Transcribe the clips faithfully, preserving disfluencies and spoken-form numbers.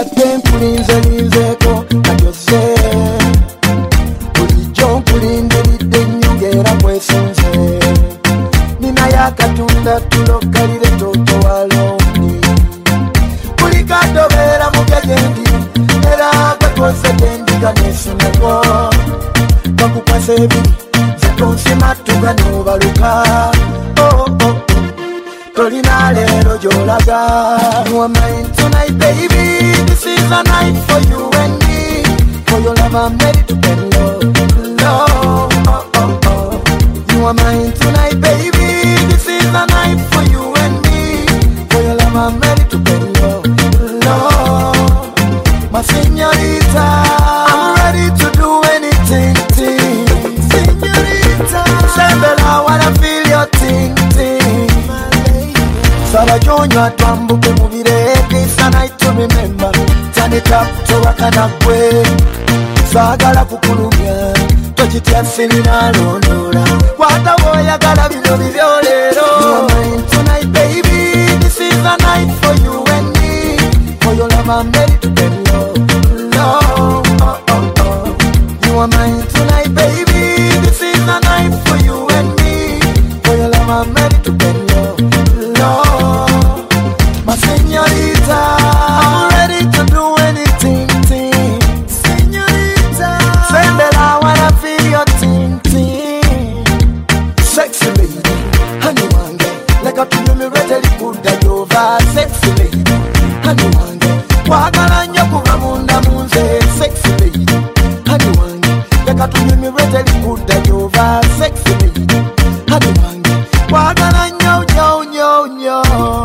mbadde nkulinzelinzeeko katyose bulijjo nkulindiridde nnyo ng'era kwesunze ninaye akatunda tulokalire toto walondi buli kadobeera mugegendi era gwekoze gendiga nesuneko bakukwasa ebiri zetonsimatuga n'obaluka oh, oh, oh. Tolina lero jolaga. You are mine tonight, baby. This is a night for you and me. For your love, I'm ready to bend low, low. Oh, oh, oh. You are mine tonight, baby. This is a night for you and me. For your love, I'm ready to bend low, low. My señorita, I'm ready to do anything, ting. Señorita, Sembela, I wanna feel your ting, ting. Saba jonyo atwambuke mubire. This a night to remember. Turn it up to wakanakwe. Sagala kukulumya tojitya sirina londora. Wata woyagala bino bibyolero. You are mine tonight, baby. This is a night for you and me. For your love, I'm ready to bend low, low. Oh, oh, oh. You are mine tonight, baby. This is a night for you and me. For your love, I'm ready to bend low, low. My señorita, I'm ready to do anything, ting. Señorita, Sembela, I wanna feel your ting, ting. Sexy lady, honey wange, like a pino me ready good that over. Sexy lady, honey wange, wagala nyo kuva munda munze. Sexy lady, honey wange, like a pino me ready good that over. Sexy lady, honey wange, wagala nyo nyo nyo nyo.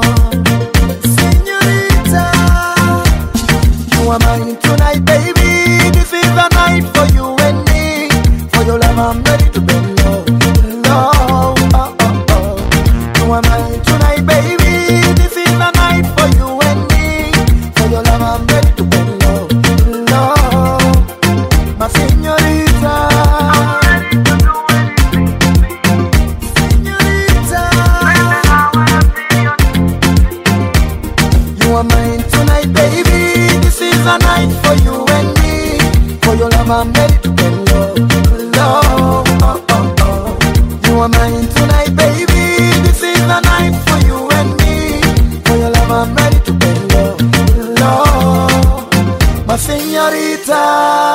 You are mine tonight, baby. This is a night for you and me. For your love, I'm ready to bend low, low. Oh, oh, oh. You are mine tonight, baby. This is a night for you and me. For your love, I'm ready to bend low, low. My señorita, I'm ready to do anything. Señorita, I wanna feel your. You are mine tonight, baby. This is a night for you and me. For your love, I'm ready to bend low, low. Oh, oh, oh. You are mine tonight, baby. This is a night for you and me. For your love, I'm ready to bend low, low. My señorita.